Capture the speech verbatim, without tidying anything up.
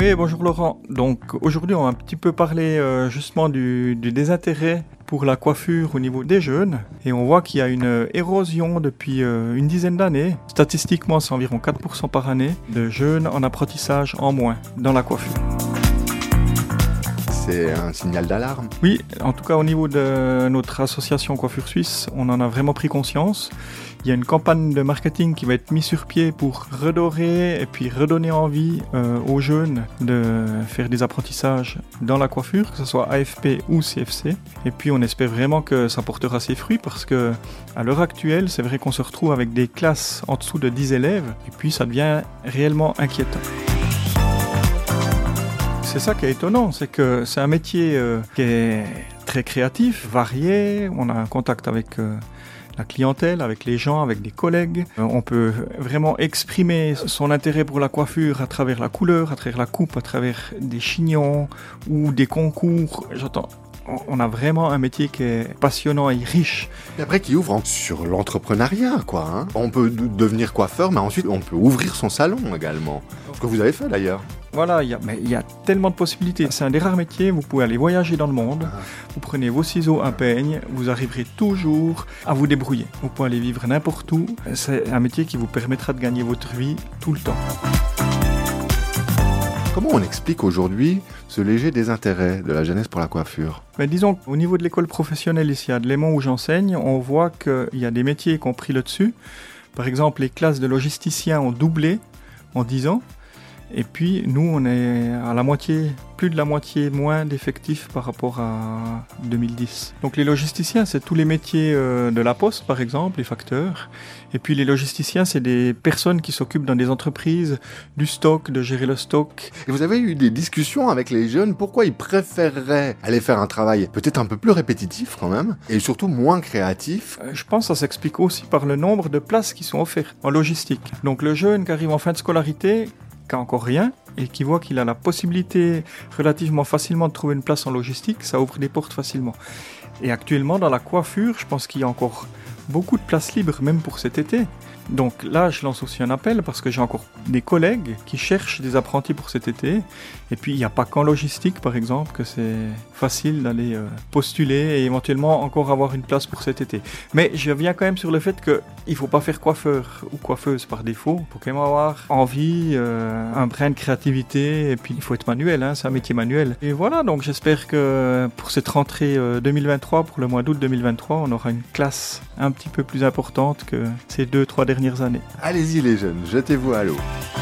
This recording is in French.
Oui, bonjour Laurent. Donc aujourd'hui, on va un petit peu parler euh, justement du, du désintérêt pour la coiffure au niveau des jeunes. Et on voit qu'il y a une érosion depuis euh, une dizaine d'années. Statistiquement, c'est environ quatre pour cent par année de jeunes en apprentissage en moins dans la coiffure. C'est un signal d'alarme. Oui, en tout cas au niveau de notre association Coiffure Suisse, on en a vraiment pris conscience. Il y a une campagne de marketing qui va être mise sur pied pour redorer et puis redonner envie euh, aux jeunes de faire des apprentissages dans la coiffure, que ce soit A F P ou C F C. Et puis on espère vraiment que ça portera ses fruits parce que à l'heure actuelle, c'est vrai qu'on se retrouve avec des classes en dessous de dix élèves et puis ça devient réellement inquiétant. C'est ça qui est étonnant, c'est que c'est un métier euh, qui est très créatif, varié, on a un contact avec euh, la clientèle, avec les gens, avec des collègues. Euh, on peut vraiment exprimer son intérêt pour la coiffure à travers la couleur, à travers la coupe, à travers des chignons ou des concours. J'entends. On a vraiment un métier qui est passionnant et riche. Et après, qui ouvre sur l'entrepreneuriat, quoi. Hein. On peut d- devenir coiffeur, mais ensuite, on peut ouvrir son salon également. Ce que vous avez fait, d'ailleurs. Voilà, il y a, mais il y a tellement de possibilités. C'est un des rares métiers, vous pouvez aller voyager dans le monde, ah. Vous prenez vos ciseaux, un peigne, vous arriverez toujours à vous débrouiller. Vous pouvez aller vivre n'importe où. C'est un métier qui vous permettra de gagner votre vie tout le temps. Comment on explique aujourd'hui ce léger désintérêt de la jeunesse pour la coiffure ? Mais disons qu'au niveau de l'école professionnelle ici à Delémont où j'enseigne, on voit qu'il y a des métiers qui ont pris le dessus. Par exemple, les classes de logisticiens ont doublé en dix ans. Et puis, nous, on est à la moitié, plus de la moitié moins d'effectifs par rapport à deux mille dix. Donc les logisticiens, c'est tous les métiers euh, de la poste, par exemple, les facteurs. Et puis les logisticiens, c'est des personnes qui s'occupent dans des entreprises du stock, de gérer le stock. Et vous avez eu des discussions avec les jeunes, pourquoi ils préféreraient aller faire un travail peut-être un peu plus répétitif quand même, et surtout moins créatif ? euh, Je pense que ça s'explique aussi par le nombre de places qui sont offertes en logistique. Donc le jeune qui arrive en fin de scolarité, qui a encore rien et qui voit qu'il a la possibilité relativement facilement de trouver une place en logistique, ça ouvre des portes facilement. Et actuellement dans la coiffure, je pense qu'il y a encore beaucoup de places libres même pour cet été. Donc là, je lance aussi un appel parce que j'ai encore des collègues qui cherchent des apprentis pour cet été. Et puis, il n'y a pas qu'en logistique, par exemple, que c'est facile d'aller euh, postuler et éventuellement encore avoir une place pour cet été. Mais je viens quand même sur le fait qu'il ne faut pas faire coiffeur ou coiffeuse par défaut. Il faut quand même avoir envie, euh, un brin de créativité. Et puis, il faut être manuel, hein, c'est un métier manuel. Et voilà, donc j'espère que pour cette rentrée euh, deux mille vingt-trois, pour le mois d'août deux mille vingt-trois, on aura une classe un petit peu plus importante que ces deux, trois dernières années. Allez-y les jeunes, jetez-vous à l'eau.